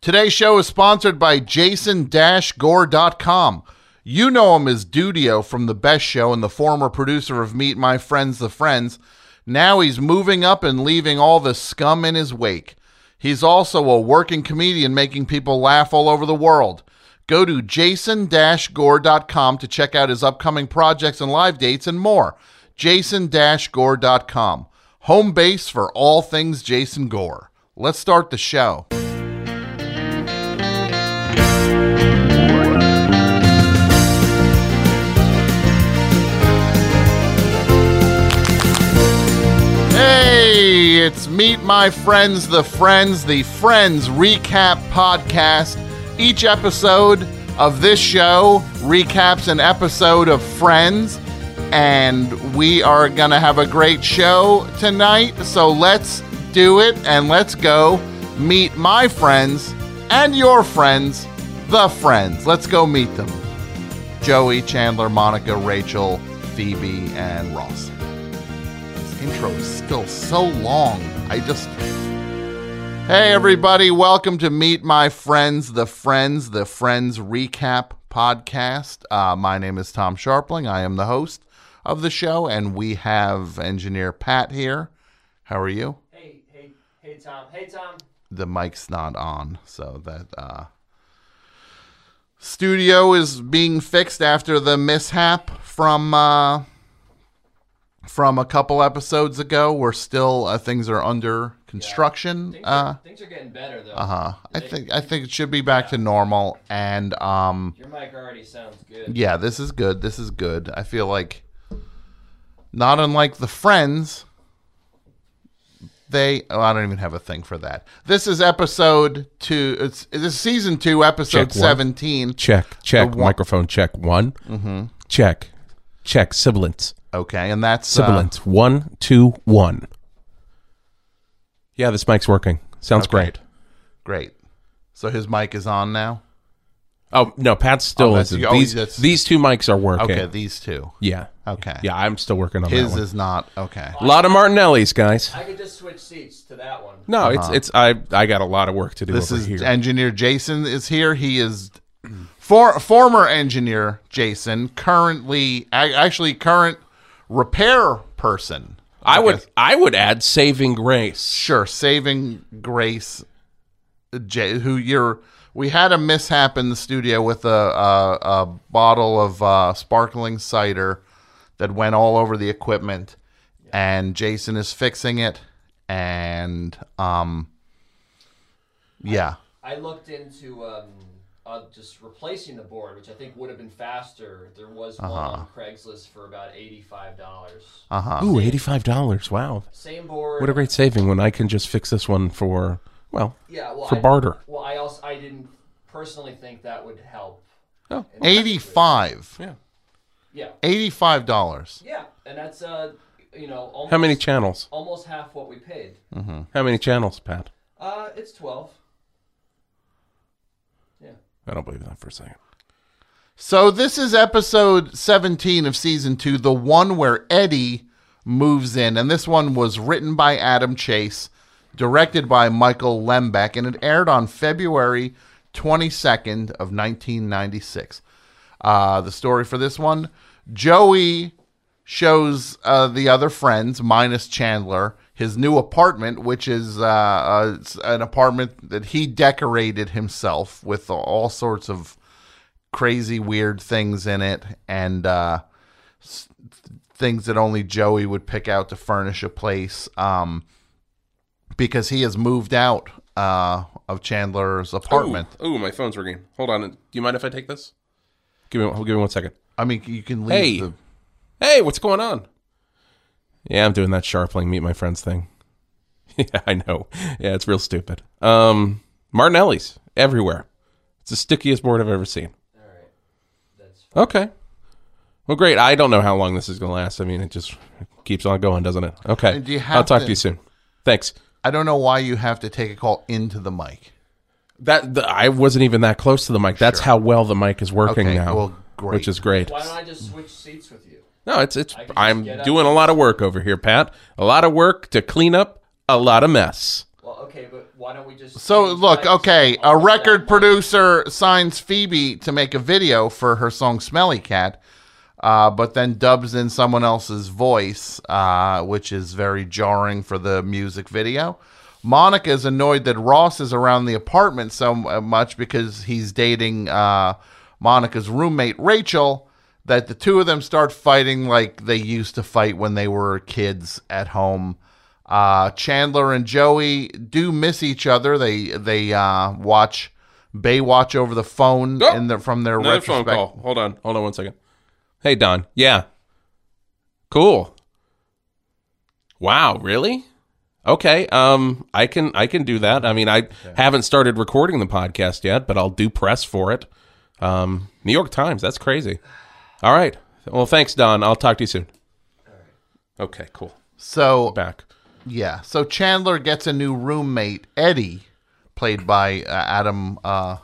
Today's show is sponsored by Jason-Gore.com. You know him as Dudio from The Best Show and the former producer of Meet My Friends, The Friends. Now he's moving up and leaving all the scum in his wake. He's also a working comedian making people laugh all over the world. Go to Jason-Gore.com to check out his upcoming projects and live dates and more. Jason-Gore.com. Home base for all things Jason Gore. Let's start the show. Hey, it's Meet My Friends, the Friends Recap Podcast. Each episode of this show recaps an episode of Friends, and we are going to have a great show tonight, so let's do it, and let's go meet my friends and your friends, the Friends. Let's go meet them. Joey, Chandler, Monica, Rachel, Phoebe, and Ross. This intro is still so long. Hey everybody, welcome to Meet My Friends, the Friends Recap Podcast. My name is Tom Sharpling. I am the host of the show, and we have engineer Pat here. How are you? Hey Tom. The mic's not on, so that studio is being fixed after the mishap from a couple episodes ago. We're still things are under construction. Things are getting better though. I think it should be back to normal, and your mic already sounds good. Yeah, this is good. I feel like, not unlike the Friends, I don't even have a thing for that. This is episode 2. This is season 2, episode 17. Check. Microphone check 1. Mm-hmm. Check. Sibilance. Okay, and that's Sibilance. 1, 2, 1. Yeah, this mic's working. Sounds great. So his mic is on now? Oh, no, Pat still isn't. These two mics are working. Okay, these two. Yeah. Okay. Yeah, I'm still working on his that one. Is not. Okay. A lot of Martinellis, guys. I could just switch seats to that one. No, I got a lot a lot to do this over is here. Engineer Jason is here. He is former engineer Jason, current repair person. I would add saving grace. Sure, saving grace. We had a mishap in the studio with a bottle of sparkling cider that went all over the equipment, and Jason is fixing it. And yeah, I looked into just replacing the board, which I think would have been faster. There was one on Craigslist for about $85. Ooh, $85! Wow, same board. What a great saving when I can just fix this one for barter. Well, I didn't personally think that would help. Oh, $85. Yeah. $85. Yeah, and that's almost, how many channels? Almost half what we paid. Mm-hmm. How many channels, Pat? It's 12. Yeah. I don't believe that for a second. So this is episode 17 of season 2, the one where Eddie moves in, and this one was written by Adam Chase, directed by Michael Lembeck, and it aired on February 22nd of 1996. The story for this one: Joey shows the other friends, minus Chandler, his new apartment, which is an apartment that he decorated himself with all sorts of crazy, weird things in it, and things that only Joey would pick out to furnish a place, because he has moved out of Chandler's apartment. Ooh, my phone's ringing. Hold on. Do you mind if I take this? Give me 1 second. I mean, you can leave. Hey, what's going on? Yeah, I'm doing that Sharpling Meet My Friends thing. Yeah, I know. Yeah, it's real stupid. Martinelli's everywhere. It's the stickiest board I've ever seen. All right. That's fine. Okay. Well, great. I don't know how long this is going to last. I mean, it just keeps on going, doesn't it? Okay. I'll talk to you soon. Thanks. I don't know why you have to take a call into the mic. I wasn't even that close to the mic. That's how well the mic is working now. Well, great. Which is great. Why don't I just switch seats with you? No, I'm doing a lot of work over here, Pat. A lot of work to clean up a lot of mess. Well, okay. Okay, but why don't we just... So change look, rights okay, on a that record money? producer signs Phoebe to make a video for her song "Smelly Cat," but then dubs in someone else's voice, which is very jarring for the music video. Monica is annoyed that Ross is around the apartment so much because he's dating Monica's roommate Rachel, that the two of them start fighting like they used to fight when they were kids at home. Chandler and Joey do miss each other. They watch Baywatch over the phone from their Another phone retrospect. call. Hold on 1 second. Hey, Don. Yeah. Cool. Wow, really? Okay. I can do that. I mean, I haven't started recording the podcast yet, but I'll do press for it. New York Times. That's crazy. All right. Well, thanks, Don. I'll talk to you soon. All right. Okay, cool. So Back. yeah, so Chandler gets a new roommate, Eddie, played by Adam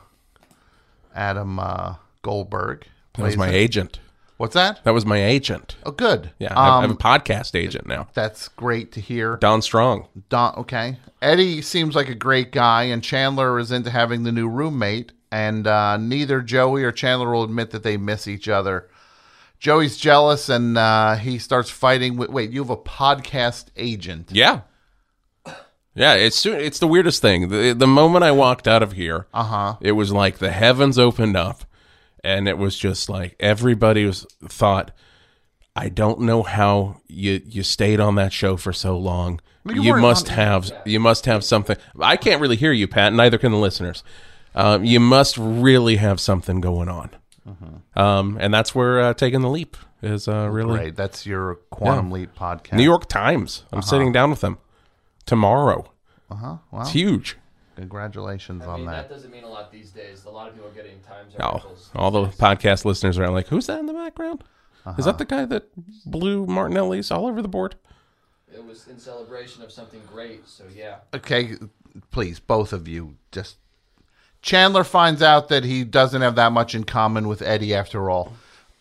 Goldberg. That was Plays my it. agent. What's that? That was my agent. Oh, good. Yeah, I have a podcast agent now. That's great to hear. Don Strong. Okay. Eddie seems like a great guy, and Chandler is into having the new roommate, and neither Joey or Chandler will admit that they miss each other. Joey's jealous, and he starts fighting with... Wait, you have a podcast agent? Yeah. Yeah, it's the weirdest thing. The moment I walked out of here, it was like the heavens opened up, and it was just like everybody thought, I don't know how you stayed on that show for so long. You must have something. I can't really hear you, Pat. Neither can the listeners. You must really have something going on. And that's where Taking the Leap is really Great. That's your Quantum Leap podcast. New York Times. I'm sitting down with them tomorrow. Well, It's huge. congratulations I on mean, that. that doesn't mean a lot these days. A lot of people are getting Times Oh, articles. all the podcast listeners are like, who's that in the background? Is that the guy that blew Martinelli's all over the board? It was in celebration of something great, so yeah. Okay, please, both of you, just... Chandler finds out that he doesn't have that much in common with Eddie after all.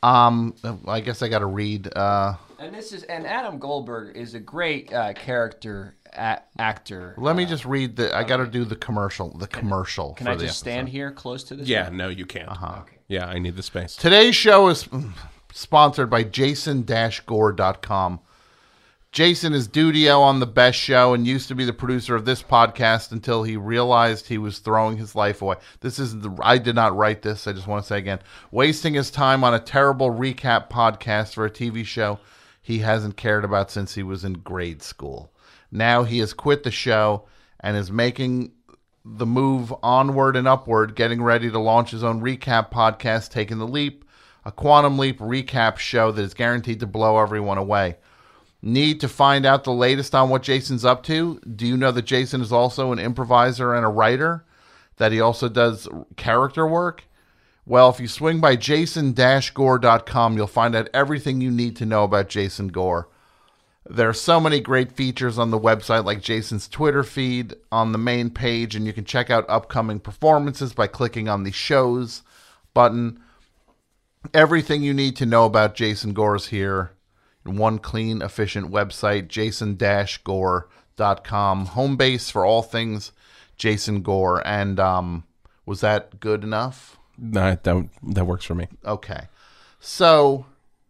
I guess I got to read. And Adam Goldberg is a great character actor. Let me just read I got to do the commercial. The commercial. Can for I the just stand episode. here close to this? Yeah, one? no, you can't. Okay. Yeah, I need the space. Today's show is sponsored by Jason-Gore.com. Jason is Dudio on The Best Show and used to be the producer of this podcast until he realized he was throwing his life away. I did not write this. I just want to say again, wasting his time on a terrible recap podcast for a TV show he hasn't cared about since he was in grade school. Now he has quit the show and is making the move onward and upward, getting ready to launch his own recap podcast, Taking the Leap, a Quantum Leap recap show that is guaranteed to blow everyone away. Need to find out the latest on what Jason's up to? Do you know that Jason is also an improviser and a writer? That he also does character work? Well, if you swing by Jason-Gore.com, you'll find out everything you need to know about Jason Gore. There are so many great features on the website, like Jason's Twitter feed on the main page, and you can check out upcoming performances by clicking on the shows button. Everything you need to know about Jason Gore is here in one clean, efficient website, Jason-Gore.com, home base for all things Jason Gore. And was that good enough? No, that works for me. Okay. So,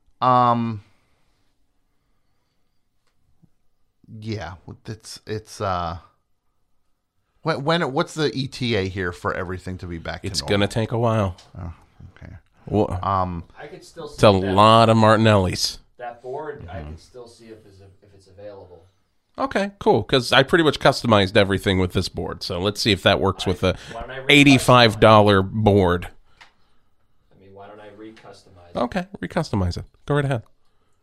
yeah, it's what's the ETA here for everything to be back to It's normal? gonna take a while. Okay. Well, I could still see it's a that, lot of Martinelli's. that board. I could still see if it's available. Okay, cool. Because I pretty much customized everything with this board. So let's see if that works with a Why don't I $85 board. I mean, why don't I recustomize it? Okay, recustomize it. Go right ahead.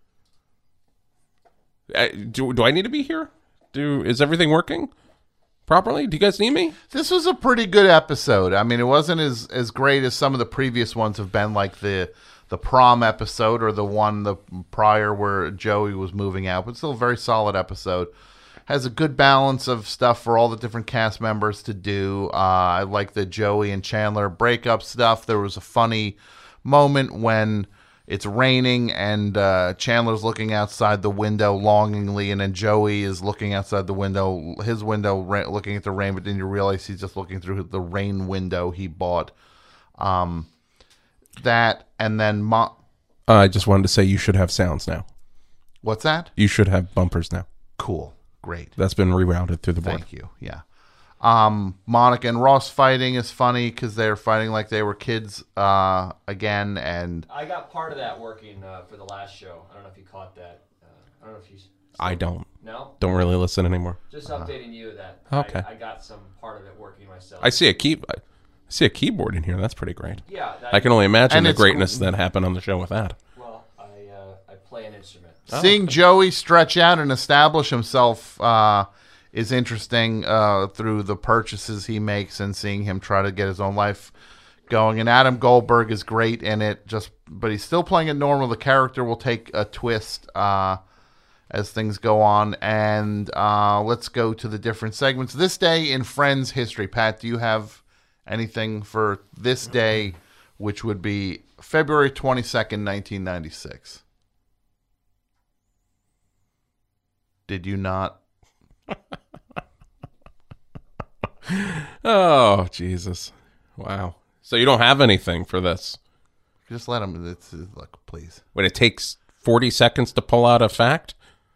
Do I need to be here? Is everything working properly? Do you guys need me? This was a pretty good episode. I mean, it wasn't as great as some of the previous ones have been, like the prom episode or the prior where Joey was moving out, but still a very solid episode. Has a good balance of stuff for all the different cast members to do. I like the Joey and Chandler breakup stuff. There was a funny moment when it's raining, and Chandler's looking outside the window longingly, and then Joey is looking outside the window, his window, looking at the rain, but then you realize he's just looking through the rain window he bought. That, and then... I just wanted to say you should have sounds now. What's that? You should have bumpers now. Cool. Great. That's been rerouted through the board. Thank you. Yeah. Monica and Ross fighting is funny because they're fighting like they were kids again. And I got part of that working for the last show. I don't know if you caught that. I don't know if you... I don't. No? Don't really listen anymore. Just updating you that Okay. I got some part of it working myself. I see a keyboard in here. That's pretty great. Yeah. I can only imagine And the it's greatness that happened on the show with that. Well, I play an instrument. seeing Joey stretch out and establish himself is interesting through the purchases he makes and seeing him try to get his own life going. And Adam Goldberg is great in it, but he's still playing it normal. The character will take a twist as things go on. And let's go to the different segments. This day in Friends history. Pat, do you have anything for this day, which would be February 22nd, 1996? Did you not? Oh, Jesus. Wow. So you don't have anything for this? Just let him. Look, please. Wait, it takes 40 seconds to pull out a fact?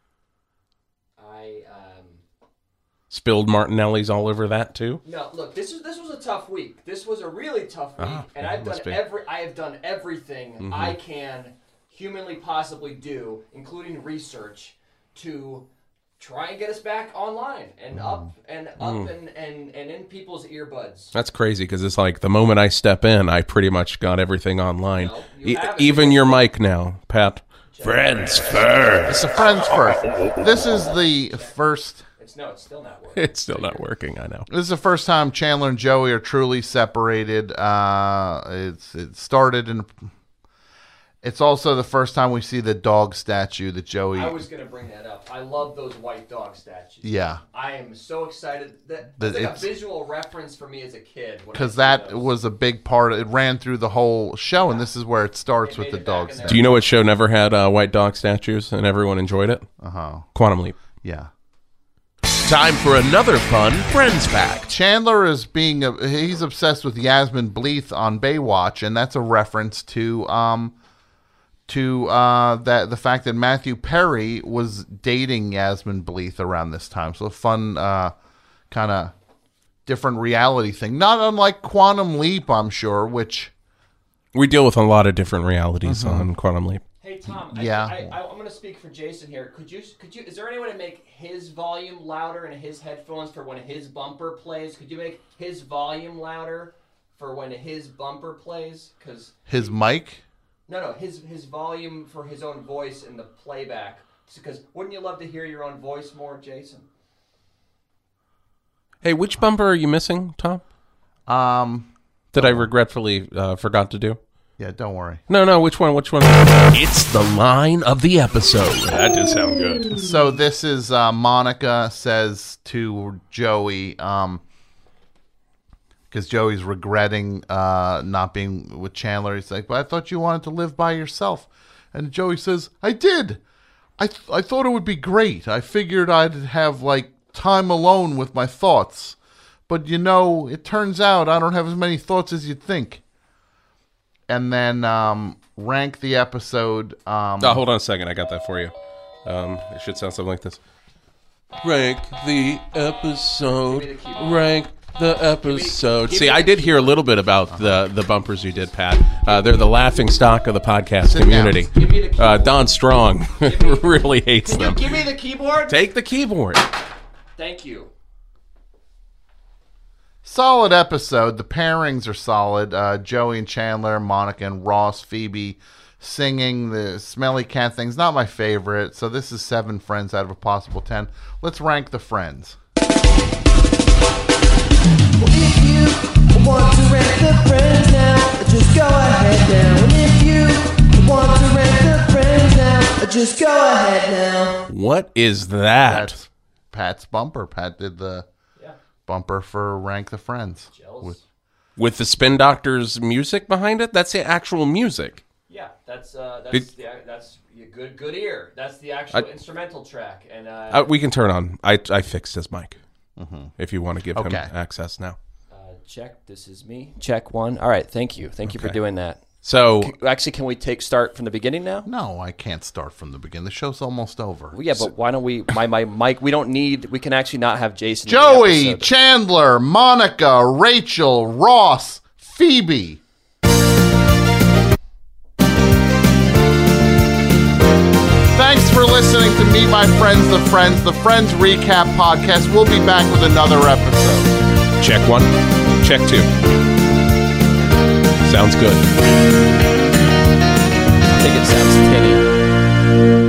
Spilled Martinelli's all over that too? No, look, this was a tough week. This was a really tough week, and I have done everything I can humanly possibly do, including research, to try and get us back online and up and in people's earbuds. That's crazy because it's like the moment I step in, I pretty much got everything online. No, you haven't. Even your mic now, Pat. Friends first. It's a Friends first. This is the first. It's still not working. It's still not working, I know. This is the first time Chandler and Joey are truly separated. It started in. It's also the first time we see the dog statue that Joey. I was going to bring that up. I love those white dog statues. Yeah. I am so excited. That's like a visual reference for me as a kid. Because that was a big part. It ran through the whole show, and this is where it starts with the dog statue. Do you know what show never had white dog statues and everyone enjoyed it? Quantum Leap. Yeah. Time for another fun Friends fact. Chandler is he's obsessed with Yasmin Bleeth on Baywatch, and that's a reference to the fact that Matthew Perry was dating Yasmin Bleeth around this time. So a fun kind of different reality thing. Not unlike Quantum Leap, I'm sure, which... We deal with a lot of different realities on Quantum Leap. Hey, Tom, Yeah. I'm going to speak for Jason here. Could you? Is there any way to make his volume louder in his headphones for when his bumper plays? Could you make his volume louder for when his bumper plays? His mic? No, his volume for his own voice in the playback. Because wouldn't you love to hear your own voice more, Jason? Hey, which bumper are you missing, Tom? That I regretfully forgot to do? Yeah, don't worry. No, which one? It's the line of the episode. That did sound good. So this is Monica says to Joey, because Joey's regretting not being with Chandler. He's like, but I thought you wanted to live by yourself. And Joey says, I did. I thought it would be great. I figured I'd have like time alone with my thoughts. But it turns out I don't have as many thoughts as you'd think. And then rank the episode. Hold on a second. I got that for you. It should sound something like this. Rank the episode. Rank the episode. See, I did hear a little bit about the bumpers you did, Pat. They're the laughing stock of the podcast community. Give me the keyboard. Don Strong really hates them. Give me the keyboard. Take the keyboard. Thank you. Solid episode. The pairings are solid. Joey and Chandler, Monica and Ross, Phoebe singing. The smelly cat thing's not my favorite. So this is 7 Friends out of a possible 10. Let's rank the Friends. If you want to rank the Friends now, just go ahead now. And if you want to rank the Friends now, just go ahead now. What is that? That's Pat's bumper. Pat did the bumper for Rank the Friends. Jealous. With the Spin Doctor's music behind it? That's the actual music. Yeah, that's a good ear. That's the actual instrumental track, and we can turn on. I fixed his mic. If you want to give him access now. Check. This is me. Check 1. All right. Thank you. Thank you for doing that. So can we start from the beginning now? No, I can't start from the beginning. The show's almost over. Well, yeah, but why don't we? My mic. We don't need. We can actually not have Jason. Joey, Chandler, Monica, Rachel, Ross, Phoebe. Thanks for listening to Meet My Friends, The Friends Recap Podcast. We'll be back with another episode. Check 1, check 2. Sounds good. I think it sounds tinny.